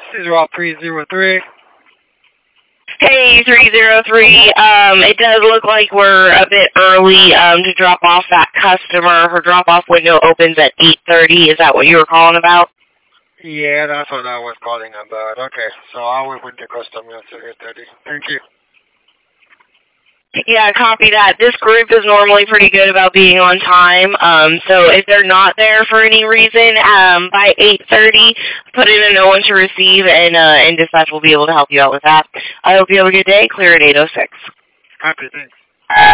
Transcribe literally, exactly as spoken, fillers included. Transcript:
This is Rob three zero three. Hey, three zero three. Um, it does look like we're a bit early um, to drop off that customer. Her drop-off window opens at eight thirty. Is that what you were calling about? Yeah, that's what I was calling about. Okay, so I'll wait with the customer until eight thirty. Thank you. Yeah, copy that. This group is normally pretty good about being on time. Um, so if they're not there for any reason, um, by eight thirty, put in a no one to receive, and uh, and dispatch will be able to help you out with that. I hope you have a good day. Clear at eight oh six. Happy, thanks.